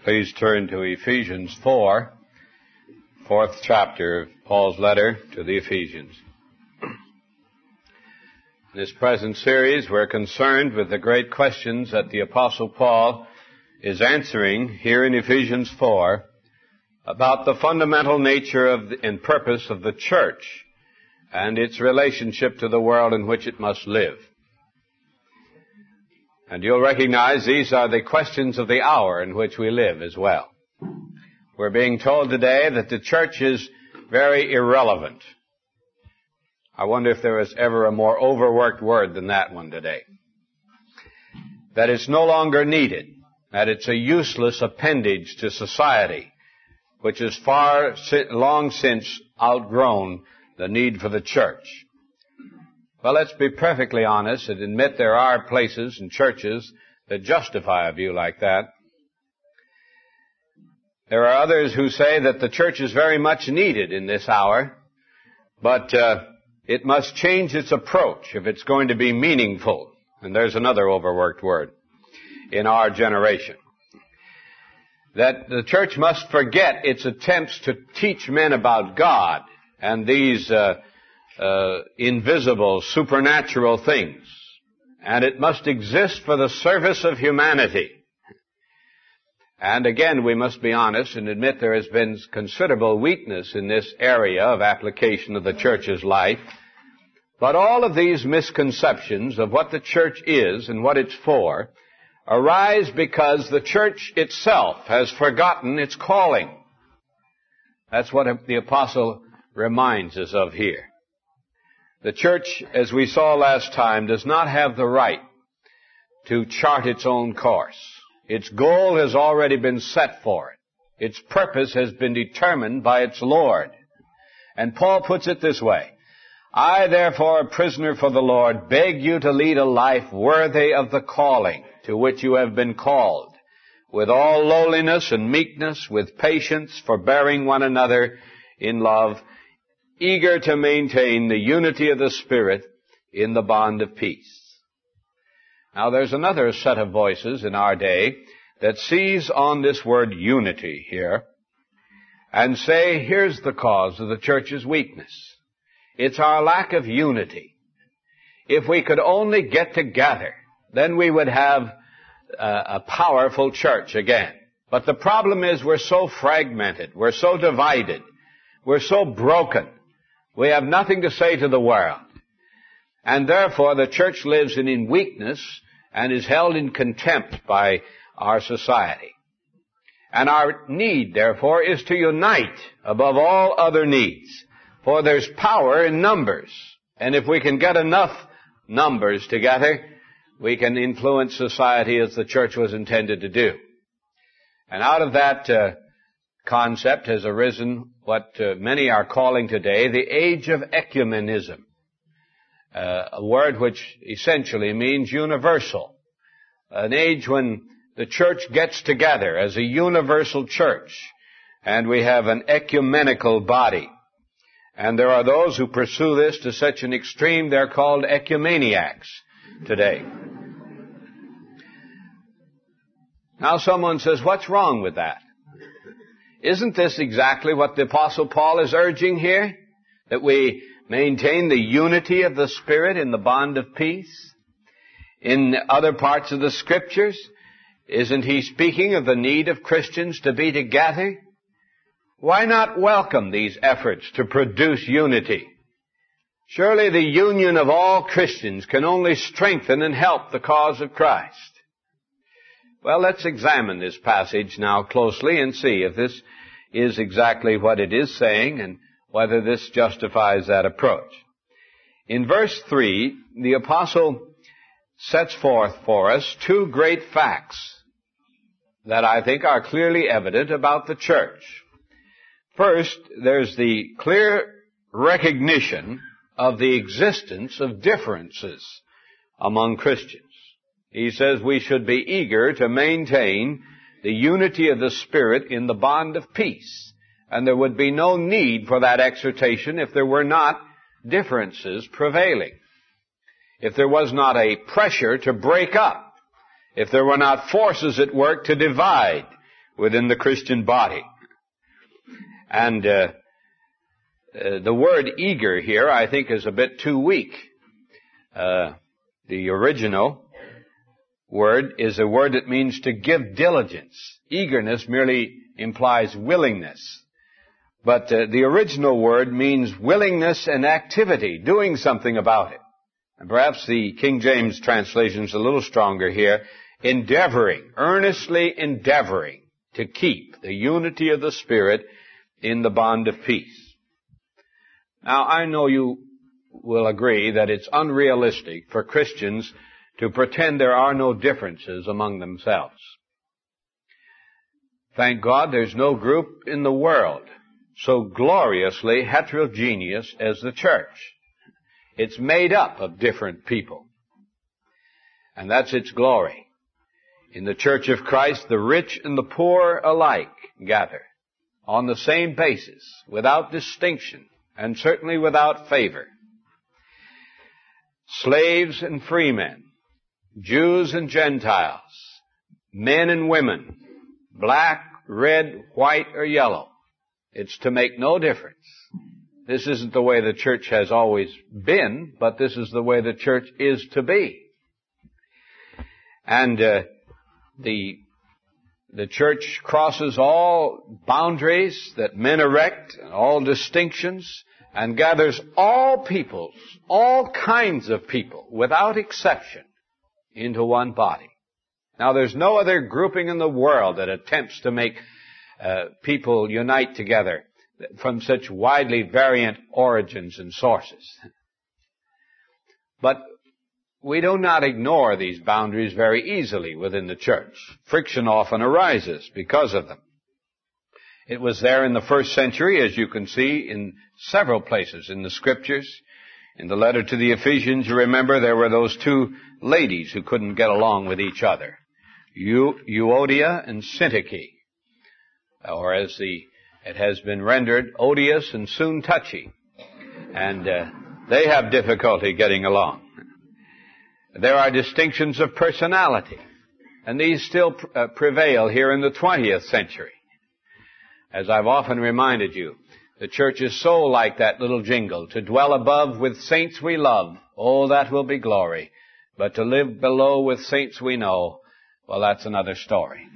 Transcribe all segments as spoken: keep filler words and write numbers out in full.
Please turn to Ephesians four, fourth chapter of Paul's letter to the Ephesians. In this present series, we're concerned with the great questions that the Apostle Paul is answering here in Ephesians four about the fundamental nature of the, and purpose of the church and its relationship to the world in which it must live. And you'll recognize these are the questions of the hour in which we live as well. We're being told today that the church is very irrelevant. I wonder if there was ever a more overworked word than that one today. That it's no longer needed. That it's a useless appendage to society, which has far long since outgrown the need for the church. Well, let's be perfectly honest and admit there are places and churches that justify a view like that. There are others who say that the church is very much needed in this hour, but uh, it must change its approach if it's going to be meaningful. And there's another overworked word in our generation. That the church must forget its attempts to teach men about God and these uh, uh, invisible, supernatural things. And it must exist for the service of humanity. And again, we must be honest and admit there has been considerable weakness in this area of application of the church's life. But all of these misconceptions of what the church is and what it's for arise because the church itself has forgotten its calling. That's what the apostle reminds us of here. The church, as we saw last time, does not have the right to chart its own course. Its goal has already been set for it. Its purpose has been determined by its Lord. And Paul puts it this way: I, therefore, a prisoner for the Lord, beg you to lead a life worthy of the calling to which you have been called, with all lowliness and meekness, with patience, forbearing one another in love, eager to maintain the unity of the Spirit in the bond of peace. Now, there's another set of voices in our day that seize on this word unity here and say, here's the cause of the church's weakness. It's our lack of unity. If we could only get together, then we would have a, a powerful church again. But the problem is we're so fragmented, we're so divided, we're so broken, we have nothing to say to the world. And therefore the church lives in, in weakness and is held in contempt by our society. And our need, therefore, is to unite above all other needs. For there's power in numbers. And if we can get enough numbers together, we can influence society as the church was intended to do. And out of that uh, concept has arisen what uh, many are calling today the age of ecumenism. Uh, a word which essentially means universal. An age when the church gets together as a universal church, and we have an ecumenical body. And there are those who pursue this to such an extreme, they're called ecumeniacs today. Now someone says, what's wrong with that? Isn't this exactly what the Apostle Paul is urging here? That we maintain the unity of the Spirit in the bond of peace? In other parts of the Scriptures, isn't he speaking of the need of Christians to be together? Why not welcome these efforts to produce unity? Surely the union of all Christians can only strengthen and help the cause of Christ. Well, let's examine this passage now closely and see if this is exactly what it is saying and whether this justifies that approach. In verse three, the apostle sets forth for us two great facts that I think are clearly evident about the church. First, there's the clear recognition of the existence of differences among Christians. He says we should be eager to maintain the unity of the Spirit in the bond of peace. And there would be no need for that exhortation if there were not differences prevailing. If there was not a pressure to break up. If there were not forces at work to divide. within the Christian body. And uh, uh, the word eager here, I think, is a bit too weak. Uh, the original word is a word that means to give diligence. Eagerness merely implies willingness. But uh, the original word means willingness and activity, doing something about it. And perhaps the King James translation is a little stronger here. Endeavoring, earnestly endeavoring to keep the unity of the Spirit in the bond of peace. Now, I know you will agree that it's unrealistic for Christians to pretend there are no differences among themselves. Thank God there's no group in the world so gloriously heterogeneous as the church. It's made up of different people. And that's its glory. In the Church of Christ, the rich and the poor alike gather on the same basis, without distinction, and certainly without favor. Slaves and freemen, Jews and Gentiles, men and women, black, red, white, or yellow. It's to make no difference. This isn't the way the church has always been, but this is the way the church is to be. And uh, the the church crosses all boundaries that men erect, and all distinctions, and gathers all peoples, all kinds of people, without exception, into one body. Now, there's no other grouping in the world that attempts to make uh, people unite together from such widely variant origins and sources. But we do not ignore these boundaries very easily within the church. Friction often arises because of them. It was there in the first century, as you can see, in several places in the Scriptures. In the letter to the Ephesians, you remember, there were those two ladies who couldn't get along with each other, Euodia and Syntyche, or as the it has been rendered, odious and soon touchy. And uh, they have difficulty getting along. There are distinctions of personality, and these still pr- uh, prevail here in the twentieth century. As I've often reminded you, the church is so like that little jingle, to dwell above with saints we love, oh, that will be glory. But to live below with saints we know, well, that's another story.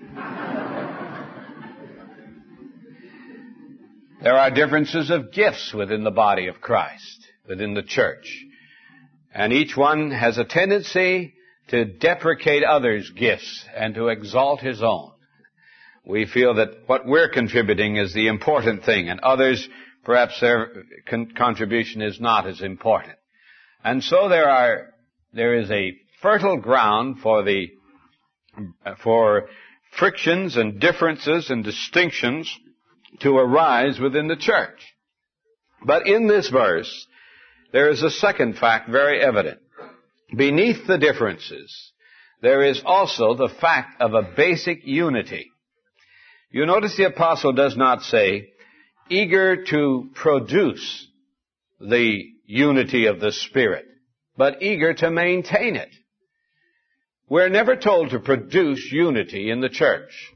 There are differences of gifts within the body of Christ, within the church. And each one has a tendency to deprecate others' gifts and to exalt his own. We feel that what we're contributing is the important thing, and others, perhaps their con- contribution is not as important. And so there are, there is a fertile ground for the, for frictions and differences and distinctions to arise within the church. But in this verse, there is a second fact very evident. Beneath the differences, there is also the fact of a basic unity. You notice the apostle does not say, eager to produce the unity of the Spirit, but eager to maintain it. We're never told to produce unity in the church.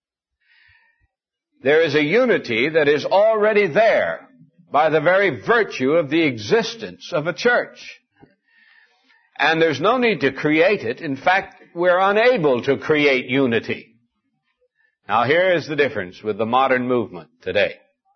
There is a unity that is already there by the very virtue of the existence of a church. And there's no need to create it. In fact, we're unable to create unity. Now, here is the difference with the modern movement today.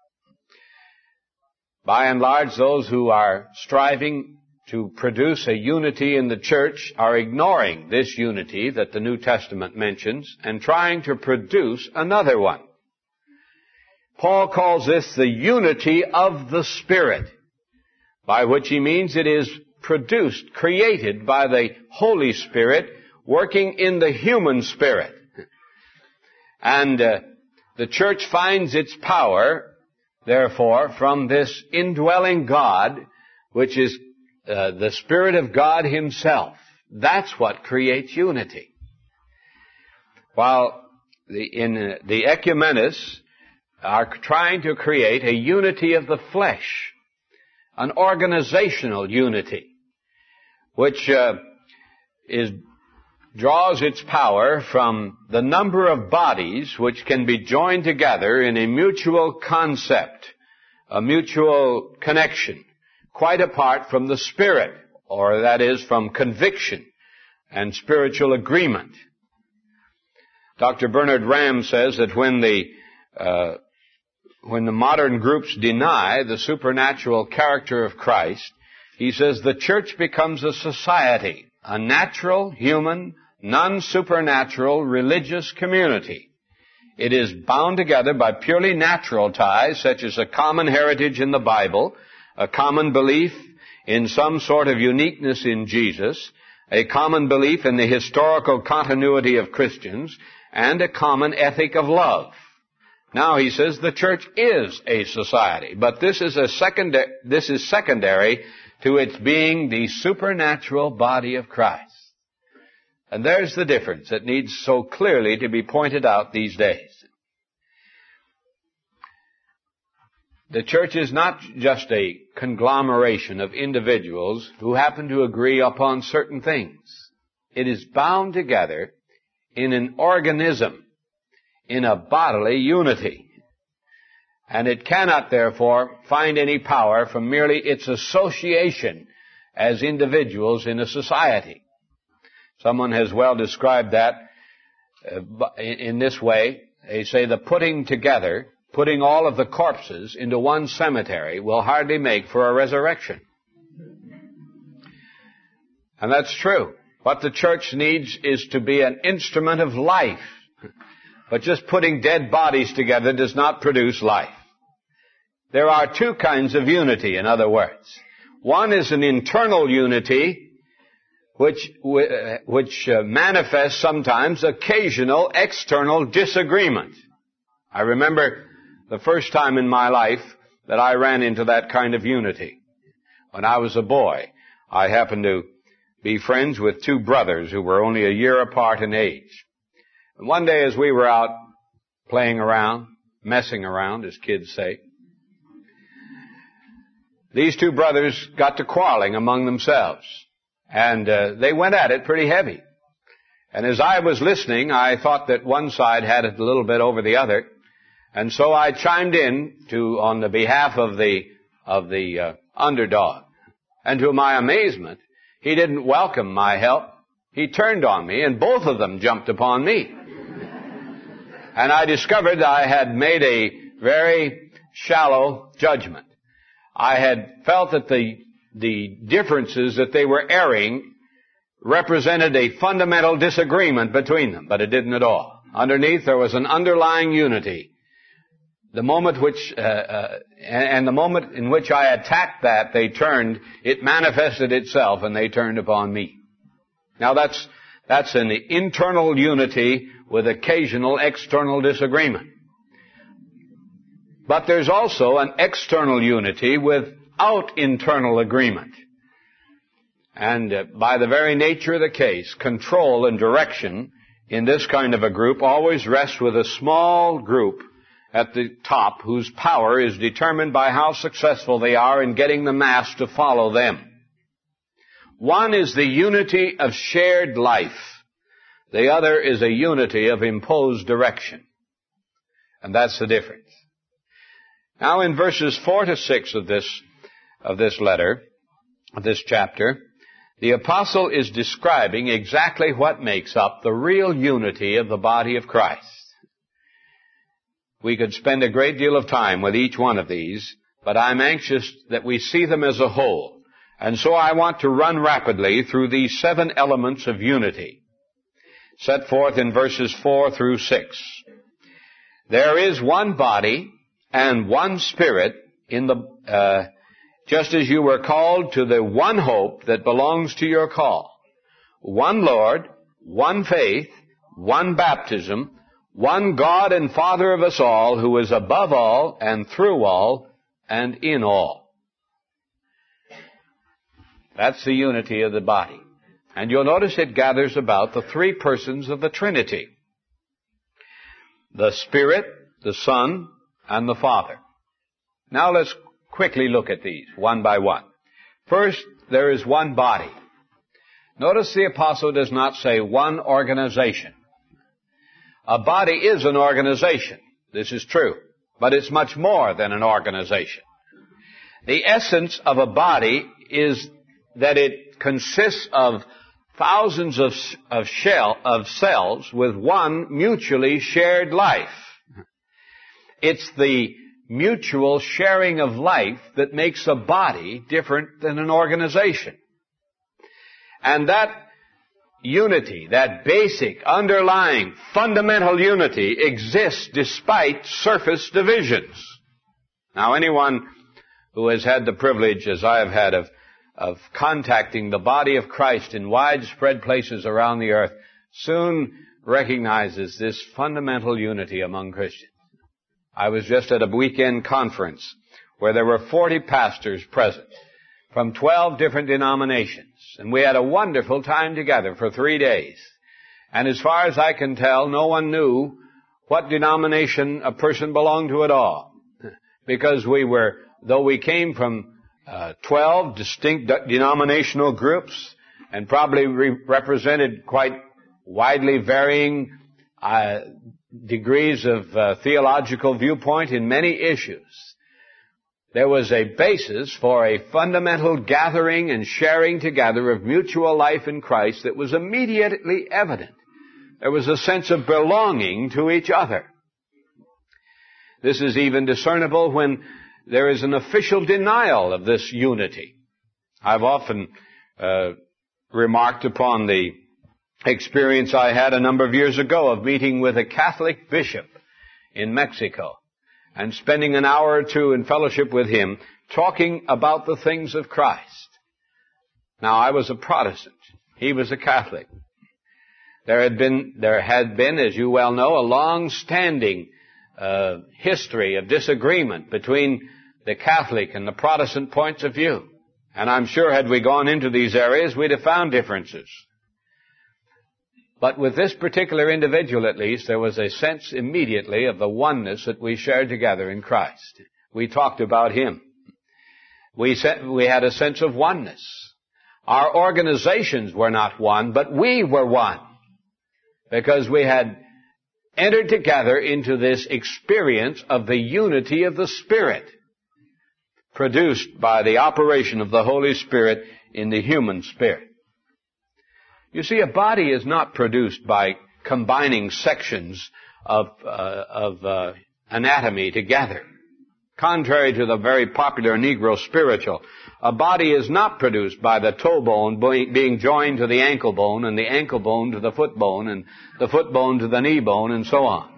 By and large, those who are striving to produce a unity in the church are ignoring this unity that the New Testament mentions and trying to produce another one. Paul calls this the unity of the Spirit, by which he means it is produced, created by the Holy Spirit working in the human spirit. And uh, the church finds its power, therefore, from this indwelling God, which is uh, the Spirit of God Himself. That's what creates unity. While the, in uh, the ecumenists are trying to create a unity of the flesh, an organizational unity, which uh, is draws its power from the number of bodies which can be joined together in a mutual concept, a mutual connection, quite apart from the Spirit, or that is, from conviction and spiritual agreement. Doctor Bernard Ramm says that when the uh, when the modern groups deny the supernatural character of Christ, he says the church becomes a society, a natural, human, non-supernatural religious community. It is bound together by purely natural ties, such as a common heritage in the Bible, a common belief in some sort of uniqueness in Jesus, a common belief in the historical continuity of Christians, and a common ethic of love. Now, he says the church is a society, but this is a secondary, this is secondary to its being the supernatural body of Christ. And there's the difference that needs so clearly to be pointed out these days. The church is not just a conglomeration of individuals who happen to agree upon certain things. It is bound together in an organism, in a bodily unity. And it cannot, therefore, find any power from merely its association as individuals in a society. Someone has well described that uh, in this way. They say the putting together, putting all of the corpses into one cemetery will hardly make for a resurrection. And that's true. What the church needs is to be an instrument of life. But just putting dead bodies together does not produce life. There are two kinds of unity, in other words. One is an internal unity which which uh, manifests sometimes occasional external disagreement. I remember the first time in my life that I ran into that kind of unity. When I was a boy, I happened to be friends with two brothers who were only a year apart in age. And one day as we were out playing around, messing around, as kids say, these two brothers got to quarreling among themselves. And uh, they went at it pretty heavy. And as I was listening, I thought that one side had it a little bit over the other. And so I chimed in to, on the behalf of the, of the uh, underdog. And to my amazement, he didn't welcome my help. He turned on me, and both of them jumped upon me. And I discovered I had made a very shallow judgment. I had felt that the, the differences that they were airing represented a fundamental disagreement between them, but it didn't at all. Underneath, there was an underlying unity. The moment which, uh, uh, and, and the moment in which I attacked that, they turned, it manifested itself, and they turned upon me. Now that's, that's an internal unity with occasional external disagreement. But there's also an external unity without internal agreement. And uh, by the very nature of the case, control and direction in this kind of a group always rests with a small group at the top whose power is determined by how successful they are in getting the mass to follow them. One is the unity of shared life. The other is a unity of imposed direction. And that's the difference. Now in verses four to six of this, of this letter, of this chapter, the apostle is describing exactly what makes up the real unity of the body of Christ. We could spend a great deal of time with each one of these, but I'm anxious that we see them as a whole. And so I want to run rapidly through these seven elements of unity, set forth in verses four through six. There is one body and one Spirit in the, uh, just as you were called to the one hope that belongs to your call. One Lord, one faith, one baptism, one God and Father of us all, who is above all and through all and in all. That's the unity of the body. And you'll notice it gathers about the three persons of the Trinity: the Spirit, the Son, and the Father. Now let's quickly look at these one by one. First, there is one body. Notice the apostle does not say one organization. A body is an organization. This is true. But it's much more than an organization. The essence of a body is that it consists of thousands of, of shell, of cells with one mutually shared life. It's the mutual sharing of life that makes a body different than an organization. And that unity, that basic, underlying, fundamental unity exists despite surface divisions. Now, anyone who has had the privilege, as I have had, of, of contacting the body of Christ in widespread places around the earth soon recognizes this fundamental unity among Christians. I was just at a weekend conference where there were forty pastors present from twelve different denominations. And we had a wonderful time together for three days. And as far as I can tell, no one knew what denomination a person belonged to at all. Because we were, though we came from uh, twelve distinct denominational groups and probably re- represented quite widely varying uh, degrees of uh, theological viewpoint in many issues, there was a basis for a fundamental gathering and sharing together of mutual life in Christ that was immediately evident. There was a sense of belonging to each other. This is even discernible when there is an official denial of this unity. I've often uh, remarked upon the experience I had a number of years ago of meeting with a Catholic bishop in Mexico and spending an hour or two in fellowship with him talking about the things of Christ. Now, I was a Protestant. He was a Catholic. There had been, there had been, as you well know, a long-standing uh, history of disagreement between the Catholic and the Protestant points of view. And I'm sure had we gone into these areas, we'd have found differences. But with this particular individual, at least, there was a sense immediately of the oneness that we shared together in Christ. We talked about Him. We said, we had a sense of oneness. Our organizations were not one, but we were one. Because we had entered together into this experience of the unity of the Spirit, produced by the operation of the Holy Spirit in the human spirit. You see, a body is not produced by combining sections of, uh, of uh, anatomy together. Contrary to the very popular Negro spiritual, a body is not produced by the toe bone being joined to the ankle bone and the ankle bone to the foot bone and the foot bone to the knee bone and so on.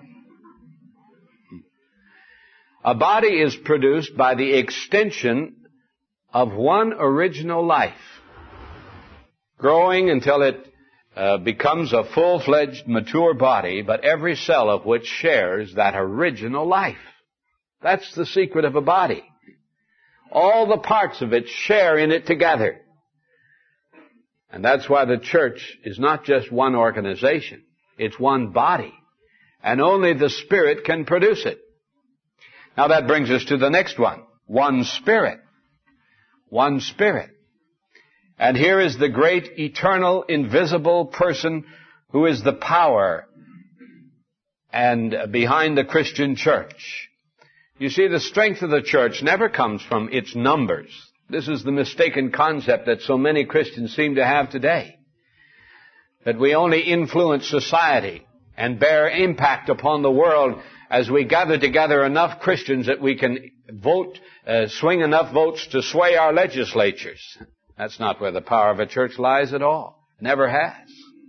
A body is produced by the extension of one original life, growing until it uh, becomes a full-fledged, mature body, but every cell of which shares that original life. That's the secret of a body. All the parts of it share in it together. And that's why the church is not just one organization. It's one body. And only the Spirit can produce it. Now that brings us to the next one. One Spirit. One Spirit. And here is the great, eternal, invisible person who is the power and behind the Christian church. You see, the strength of the church never comes from its numbers. This is the mistaken concept that so many Christians seem to have today. That we only influence society and bear impact upon the world as we gather together enough Christians that we can vote, uh, swing enough votes to sway our legislatures. That's not where the power of a church lies at all. Never has.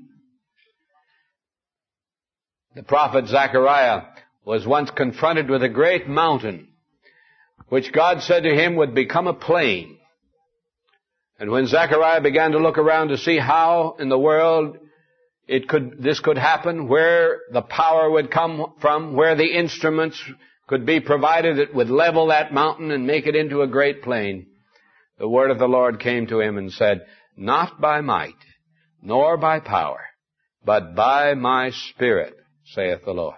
The prophet Zechariah was once confronted with a great mountain, which God said to him would become a plain. And when Zechariah began to look around to see how in the world it could, this could happen, where the power would come from, where the instruments could be provided that would level that mountain and make it into a great plain, the word of the Lord came to him and said, "Not by might, nor by power, but by my Spirit, saith the Lord."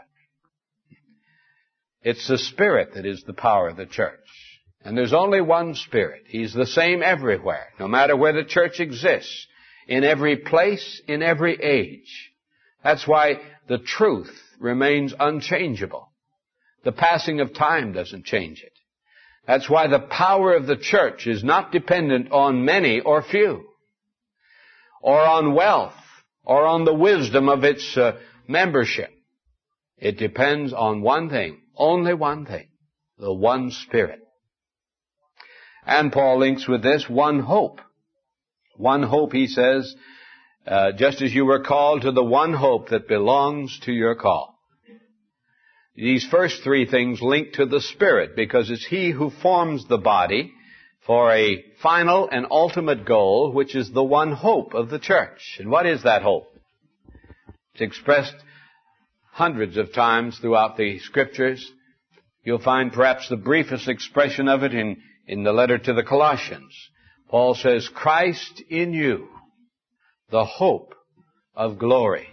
It's the Spirit that is the power of the church. And there's only one Spirit. He's the same everywhere, no matter where the church exists. in every place, in every age. That's why the truth remains unchangeable. The passing of time doesn't change it. That's why the power of the church is not dependent on many or few, or on wealth, or on the wisdom of its uh, membership. It depends on one thing, only one thing, the one Spirit. And Paul links with this one hope. One hope, he says, uh, just as you were called to the one hope that belongs to your call. These first three things link to the Spirit, because it's He who forms the body for a final and ultimate goal, which is the one hope of the church. And what is that hope? It's expressed hundreds of times throughout the Scriptures. You'll find perhaps the briefest expression of it in, in the letter to the Colossians. Paul says, Christ in you, the hope of glory.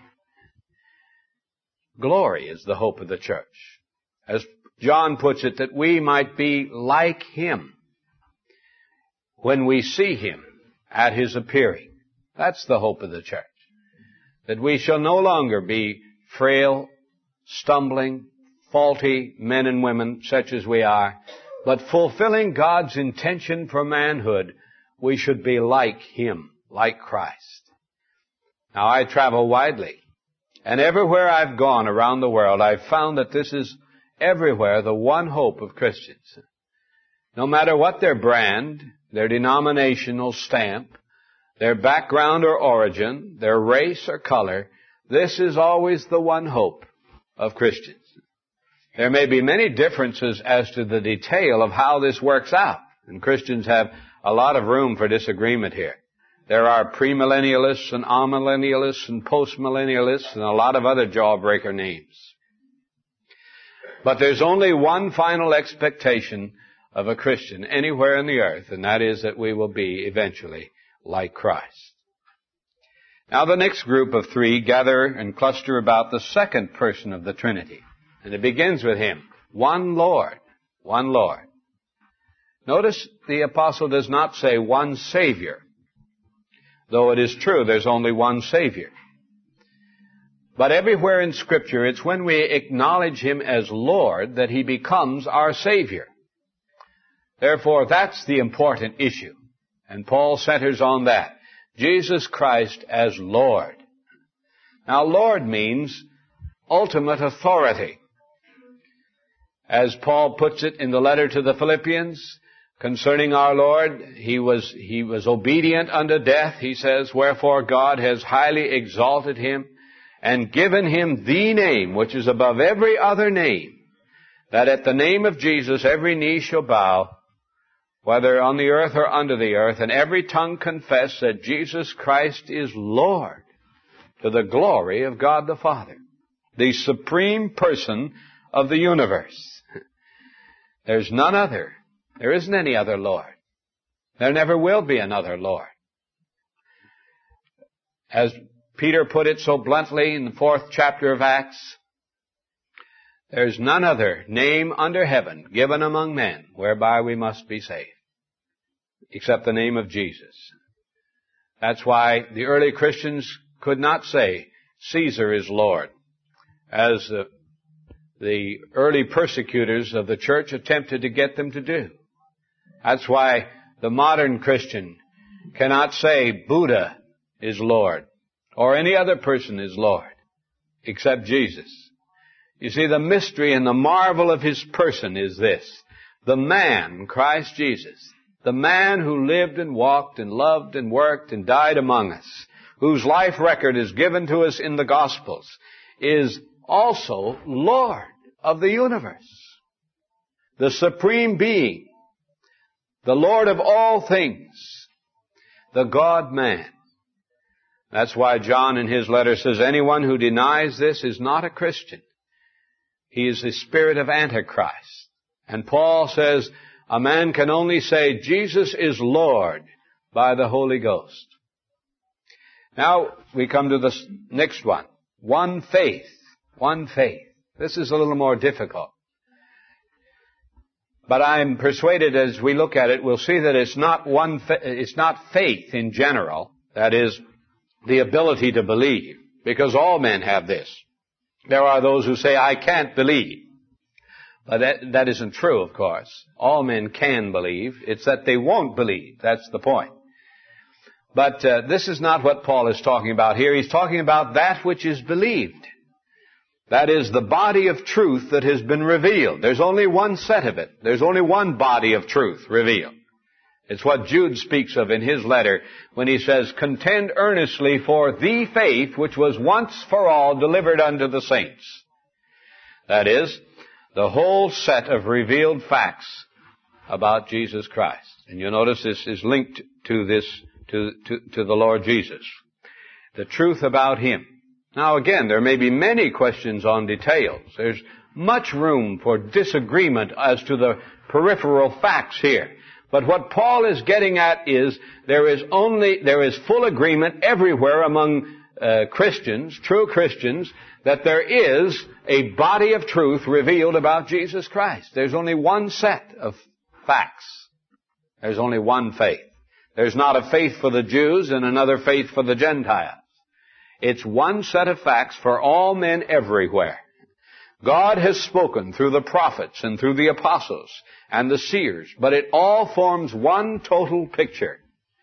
Glory is the hope of the church. As John puts it, that we might be like Him when we see Him at His appearing. That's the hope of the church. That we shall no longer be frail, stumbling, faulty men and women such as we are, but fulfilling God's intention for manhood, we should be like Him, like Christ. Now, I travel widely, and everywhere I've gone around the world, I've found that this is everywhere the one hope of Christians. No matter what their brand, their denominational stamp, their background or origin, their race or color, this is always the one hope of Christians. There may be many differences as to the detail of how this works out, and Christians have a lot of room for disagreement here. There are premillennialists and amillennialists and postmillennialists and a lot of other jawbreaker names. But there's only one final expectation of a Christian anywhere in the earth, and that is that we will be eventually like Christ. Now the next group of three gather and cluster about the second person of the Trinity. And it begins with Him. One Lord. One Lord. Notice the apostle does not say one Savior. Though it is true there's only one Savior. But everywhere in Scripture, it's when we acknowledge Him as Lord that He becomes our Savior. Therefore, that's the important issue. And Paul centers on that. Jesus Christ as Lord. Now, Lord means ultimate authority. As Paul puts it in the letter to the Philippians, concerning our Lord, He was, He was obedient unto death, he says, wherefore God has highly exalted Him and given Him the name which is above every other name, that at the name of Jesus every knee shall bow, whether on the earth or under the earth, and every tongue confess that Jesus Christ is Lord, to the glory of God the Father, the supreme person of the universe. There's none other. There isn't any other Lord. There never will be another Lord. As Peter put it so bluntly in the fourth chapter of Acts, there's none other name under heaven given among men whereby we must be saved, except the name of Jesus. That's why the early Christians could not say, Caesar is Lord, as the, the early persecutors of the church attempted to get them to do. That's why the modern Christian cannot say Buddha is Lord, or any other person is Lord, except Jesus. You see, the mystery and the marvel of His person is this. The man, Christ Jesus, the man who lived and walked and loved and worked and died among us, whose life record is given to us in the Gospels, is also Lord of the universe. The supreme being, the Lord of all things, the God-man. That's why John in his letter says, anyone who denies this is not a Christian. He is the spirit of Antichrist. And Paul says, a man can only say, Jesus is Lord by the Holy Ghost. Now, we come to the next one. One faith. One faith. This is a little more difficult. But I'm persuaded as we look at it, we'll see that it's not one, fa- it's not faith in general. That is, the ability to believe, because all men have this. There are those who say, I can't believe. But that, that isn't true, of course. All men can believe. It's that they won't believe. That's the point. But uh, this is not what Paul is talking about here. He's talking about that which is believed. That is the body of truth that has been revealed. There's only one set of it. There's only one body of truth revealed. It's what Jude speaks of in his letter when he says, contend earnestly for the faith which was once for all delivered unto the saints. That is, the whole set of revealed facts about Jesus Christ. And you'll notice this is linked to this, to, to, to the Lord Jesus. The truth about Him. Now again, there may be many questions on details. There's much room for disagreement as to the peripheral facts here. But what Paul is getting at is there is only, there is full agreement everywhere among uh, Christians, true Christians, that there is a body of truth revealed about Jesus Christ. There's only one set of facts. There's only one faith. There's not a faith for the Jews and another faith for the Gentiles. It's one set of facts for all men everywhere. God has spoken through the prophets and through the apostles and the seers, but it all forms one total picture,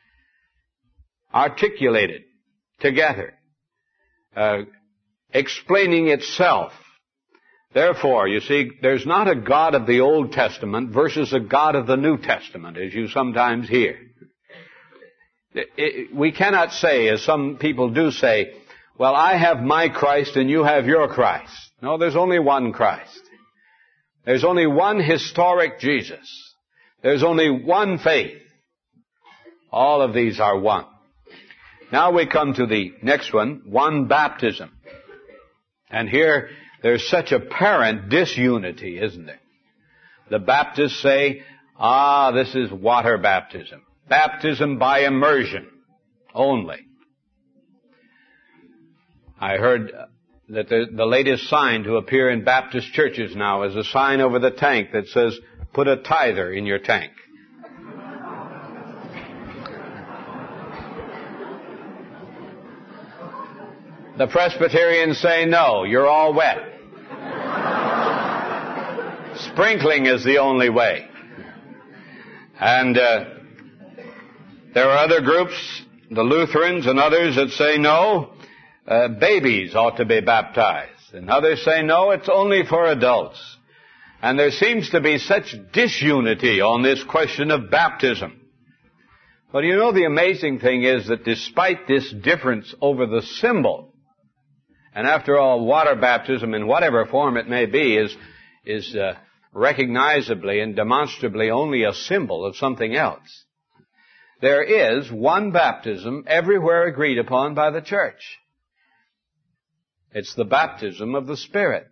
articulated together, uh, explaining itself. Therefore, you see, there's not a God of the Old Testament versus a God of the New Testament, as you sometimes hear. It, it, we cannot say, as some people do say, well, I have my Christ and you have your Christ. No, there's only one Christ. There's only one historic Jesus. There's only one faith. All of these are one. Now we come to the next one, one baptism. And here there's such apparent disunity, isn't there? The Baptists say, ah, this is water baptism. Baptism by immersion only. I heard that the, the latest sign to appear in Baptist churches now is a sign over the tank that says, put a tither in your tank. The Presbyterians say, no, you're all wet. Sprinkling is the only way. And uh, there are other groups, the Lutherans and others, that say, no, uh, babies ought to be baptized. And others say, no, it's only for adults. And there seems to be such disunity on this question of baptism. But you know, the amazing thing is that despite this difference over the symbol, and after all, water baptism, in whatever form it may be, is is uh, recognizably and demonstrably only a symbol of something else. There is one baptism everywhere agreed upon by the church. It's the baptism of the Spirit.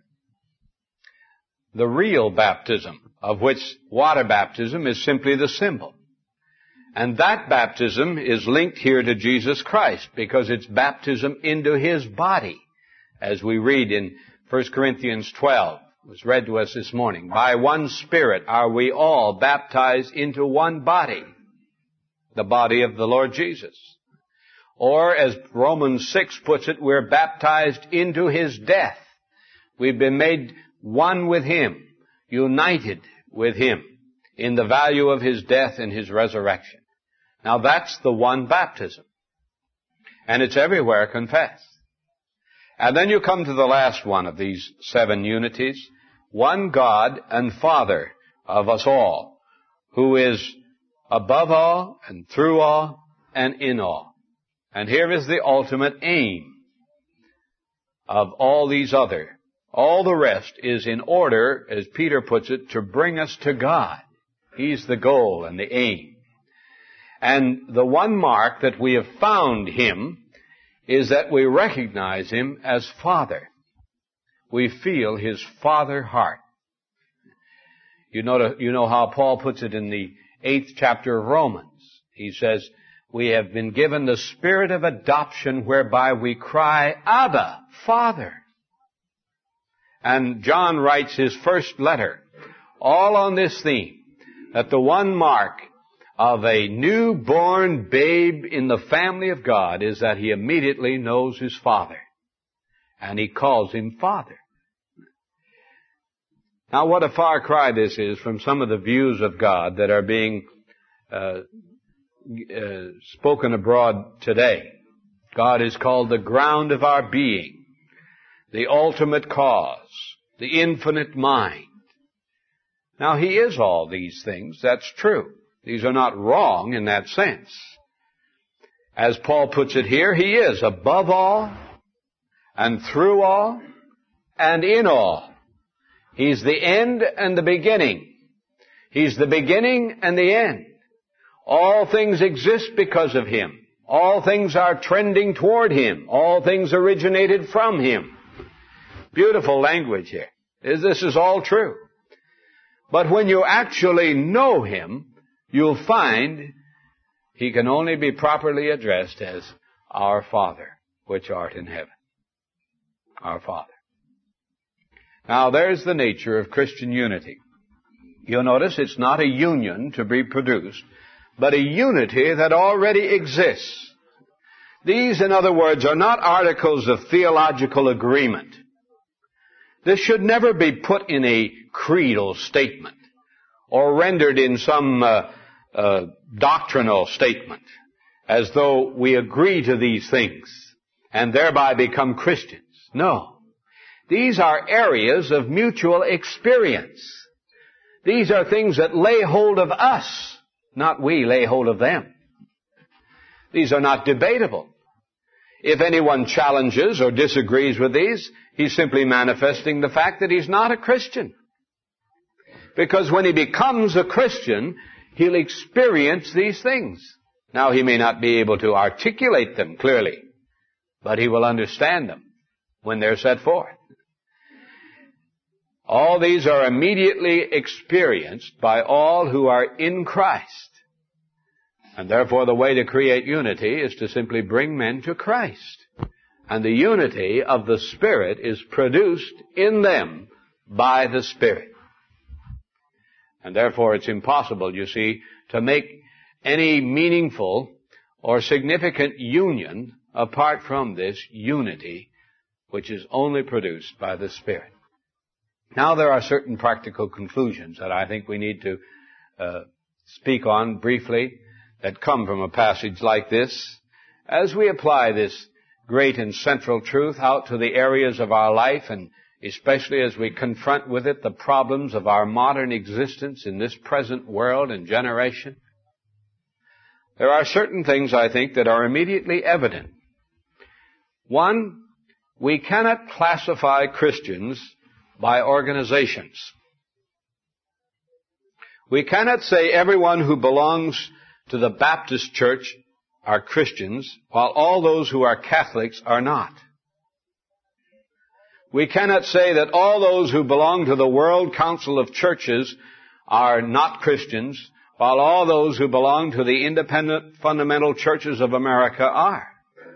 The real baptism, of which water baptism is simply the symbol. And that baptism is linked here to Jesus Christ because it's baptism into His body. As we read in First Corinthians twelve, it was read to us this morning, by one Spirit are we all baptized into one body, the body of the Lord Jesus. Or, as Romans six puts it, we're baptized into His death. We've been made one with Him, united with Him in the value of His death and His resurrection. Now that's the one baptism. And it's everywhere confessed. And then you come to the last one of these seven unities, one God and Father of us all, who is above all and through all and in all. And here is the ultimate aim of all these other. All the rest is in order, as Peter puts it, to bring us to God. He's the goal and the aim. And the one mark that we have found Him is that we recognize Him as Father. We feel His Father heart. You know, you know how Paul puts it in the eighth chapter of Romans. He says, we have been given the spirit of adoption whereby we cry, Abba, Father. And John writes his first letter all on this theme, that the one mark of a newborn babe in the family of God is that he immediately knows his Father. And he calls him Father. Now, what a far cry this is from some of the views of God that are being uh, uh, spoken abroad today. God is called the ground of our being, the ultimate cause, the infinite mind. Now, he is all these things. That's true. These are not wrong in that sense. As Paul puts it here, he is above all, and through all, and in all. He's the end and the beginning. He's the beginning and the end. All things exist because of him. All things are trending toward him. All things originated from him. Beautiful language here. This is all true. But when you actually know him, you'll find he can only be properly addressed as our Father, which art in heaven. Our Father. Now, there's the nature of Christian unity. You'll notice it's not a union to be produced, but a unity that already exists. These, in other words, are not articles of theological agreement. This should never be put in a creedal statement or rendered in some uh, uh, doctrinal statement as though we agree to these things and thereby become Christians. No. These are areas of mutual experience. These are things that lay hold of us, not we lay hold of them. These are not debatable. If anyone challenges or disagrees with these, he's simply manifesting the fact that he's not a Christian. Because when he becomes a Christian, he'll experience these things. Now, he may not be able to articulate them clearly, but he will understand them when they're set forth. All these are immediately experienced by all who are in Christ. And therefore the way to create unity is to simply bring men to Christ. And the unity of the Spirit is produced in them by the Spirit. And therefore it's impossible, you see, to make any meaningful or significant union apart from this unity, which is only produced by the Spirit. Now there are certain practical conclusions that I think we need to uh, speak on briefly that come from a passage like this as we apply this great and central truth out to the areas of our life, and especially as we confront with it the problems of our modern existence in this present world and generation. There are certain things, I think, that are immediately evident. One, we cannot classify Christians by organizations. We cannot say everyone who belongs to the Baptist Church are Christians, while all those who are Catholics are not. We cannot say that all those who belong to the World Council of Churches are not Christians, while all those who belong to the Independent Fundamental Churches of America are.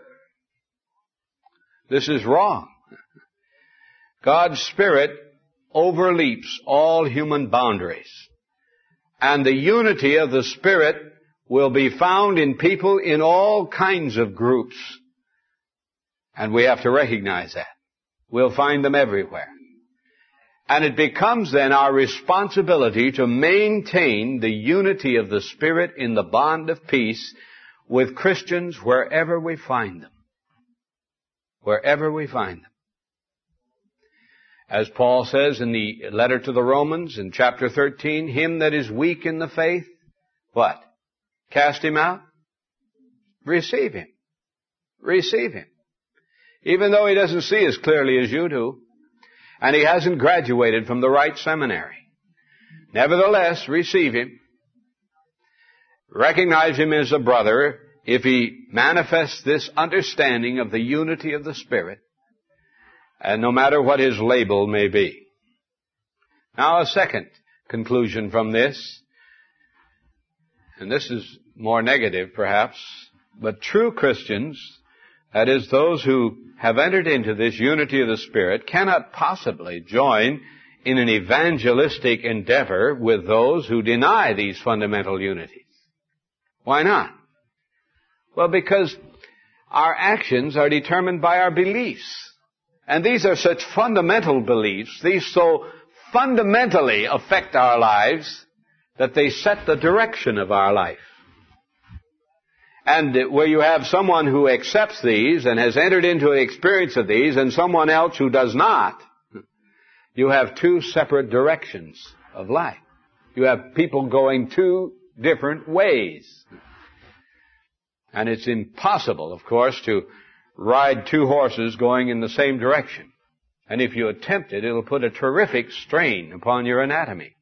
This is wrong. God's Spirit overleaps all human boundaries. And the unity of the Spirit will be found in people in all kinds of groups. And we have to recognize that. We'll find them everywhere. And it becomes then our responsibility to maintain the unity of the Spirit in the bond of peace with Christians wherever we find them. Wherever we find them. As Paul says in the letter to the Romans in chapter thirteen, him that is weak in the faith, what? Cast him out? Receive him. Receive him. Even though he doesn't see as clearly as you do, and he hasn't graduated from the right seminary. Nevertheless, receive him. Recognize him as a brother if he manifests this understanding of the unity of the Spirit, and no matter what his label may be. Now, a second conclusion from this, and this is more negative perhaps, but true Christians, that is, those who have entered into this unity of the Spirit, cannot possibly join in an evangelistic endeavor with those who deny these fundamental unities. Why not? Well, because our actions are determined by our beliefs. And these are such fundamental beliefs, these so fundamentally affect our lives that they set the direction of our life. And where you have someone who accepts these and has entered into an experience of these and someone else who does not, you have two separate directions of life. You have people going two different ways. And it's impossible, of course, to ride two horses going in the same direction. And if you attempt it, it'll put a terrific strain upon your anatomy.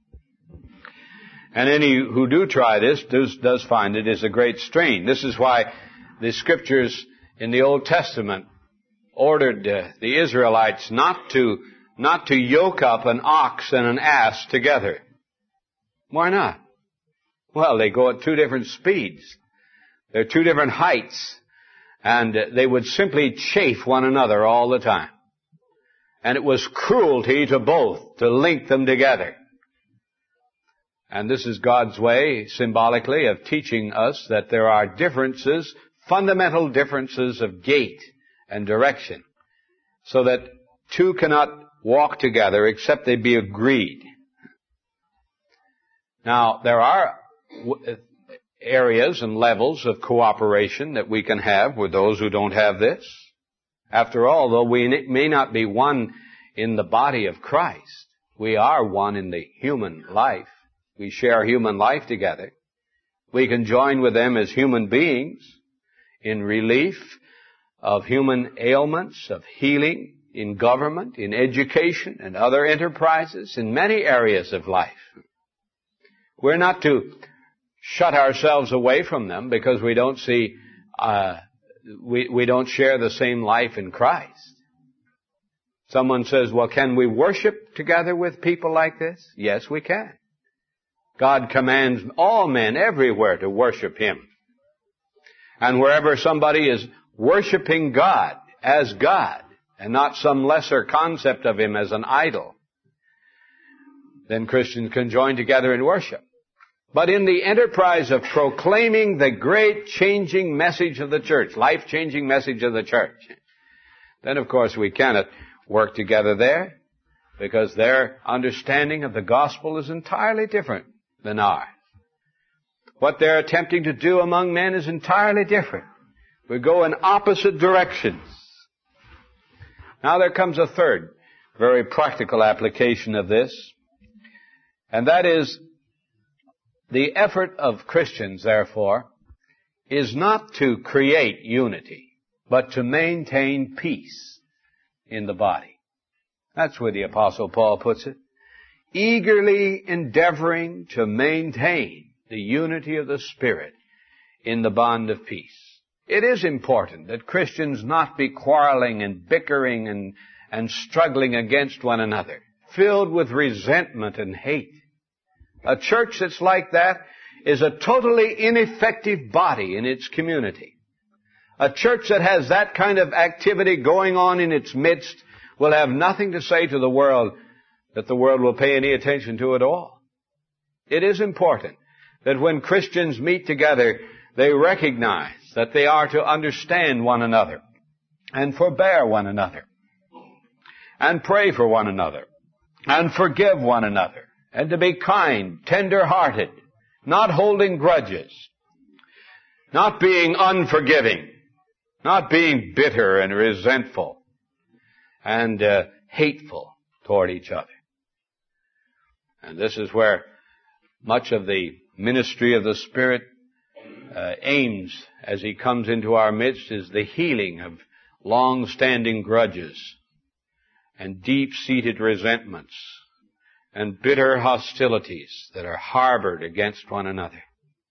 And any who do try this does, does find it is a great strain. This is why the Scriptures in the Old Testament ordered uh, the Israelites not to, not to yoke up an ox and an ass together. Why not? Well, they go at two different speeds. They're two different heights. And uh, they would simply chafe one another all the time. And it was cruelty to both to link them together. And this is God's way, symbolically, of teaching us that there are differences, fundamental differences of gait and direction, so that two cannot walk together except they be agreed. Now, there are areas and levels of cooperation that we can have with those who don't have this. After all, though we may not be one in the body of Christ, we are one in the human life. We share human life together. We can join with them as human beings in relief of human ailments, of healing, in government, in education, and other enterprises, in many areas of life. We're not to shut ourselves away from them because we don't see, uh, we, we don't share the same life in Christ. Someone says, well, can we worship together with people like this? Yes, we can. God commands all men everywhere to worship Him. And wherever somebody is worshiping God as God and not some lesser concept of Him as an idol, then Christians can join together in worship. But in the enterprise of proclaiming the great changing message of the church, life-changing message of the church, then of course we cannot work together there because their understanding of the gospel is entirely different than ours. What they're attempting to do among men is entirely different. We go in opposite directions. Now there comes a third very practical application of this, and that is the effort of Christians, therefore, is not to create unity, but to maintain peace in the body. That's where the Apostle Paul puts it. Eagerly endeavoring to maintain the unity of the Spirit in the bond of peace. It is important that Christians not be quarreling and bickering and, and struggling against one another, filled with resentment and hate. A church that's like that is a totally ineffective body in its community. A church that has that kind of activity going on in its midst will have nothing to say to the world that the world will pay any attention to at all. It is important that when Christians meet together, they recognize that they are to understand one another and forbear one another and pray for one another and forgive one another and to be kind, tender-hearted, not holding grudges, not being unforgiving, not being bitter and resentful and uh, hateful toward each other. And this is where much of the ministry of the Spirit uh, aims as He comes into our midst is the healing of long-standing grudges and deep-seated resentments and bitter hostilities that are harbored against one another.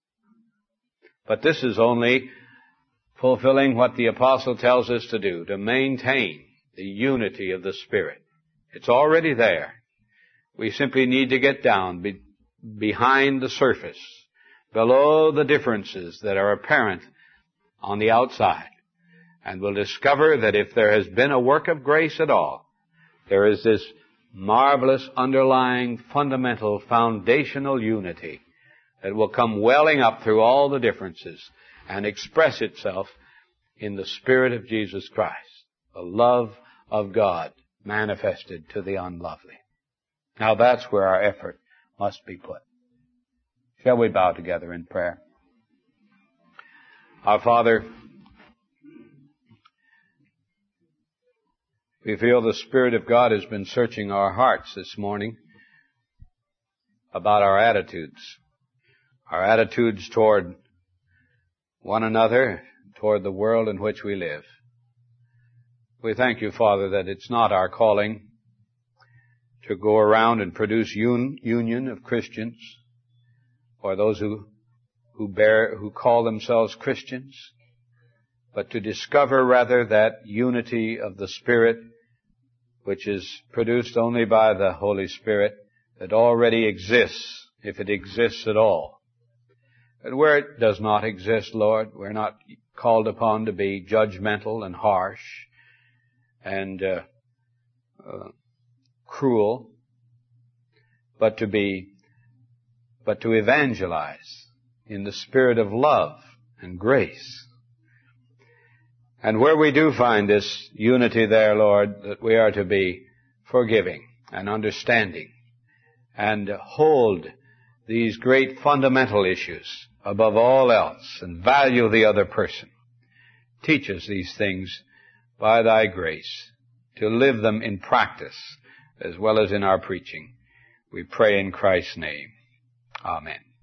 But this is only fulfilling what the Apostle tells us to do, to maintain the unity of the Spirit. It's already there. We simply need to get down be, behind the surface, below the differences that are apparent on the outside. And we'll discover that if there has been a work of grace at all, there is this marvelous underlying fundamental foundational unity that will come welling up through all the differences and express itself in the Spirit of Jesus Christ, the love of God manifested to the unlovely. Now that's where our effort must be put. Shall we bow together in prayer? Our Father, we feel the Spirit of God has been searching our hearts this morning about our attitudes. Our attitudes toward one another, toward the world in which we live. We thank you, Father, that it's not our calling to go around and produce un- union of Christians, or those who who bear who call themselves Christians, but to discover rather that unity of the Spirit, which is produced only by the Holy Spirit, that already exists, if it exists at all. And where it does not exist, Lord, we're not called upon to be judgmental and harsh and uh, uh, cruel, but to be, but to evangelize in the spirit of love and grace. And where we do find this unity there, Lord, that we are to be forgiving and understanding and hold these great fundamental issues above all else and value the other person. Teach us these things by thy grace to live them in practice as well as in our preaching. We pray in Christ's name. Amen.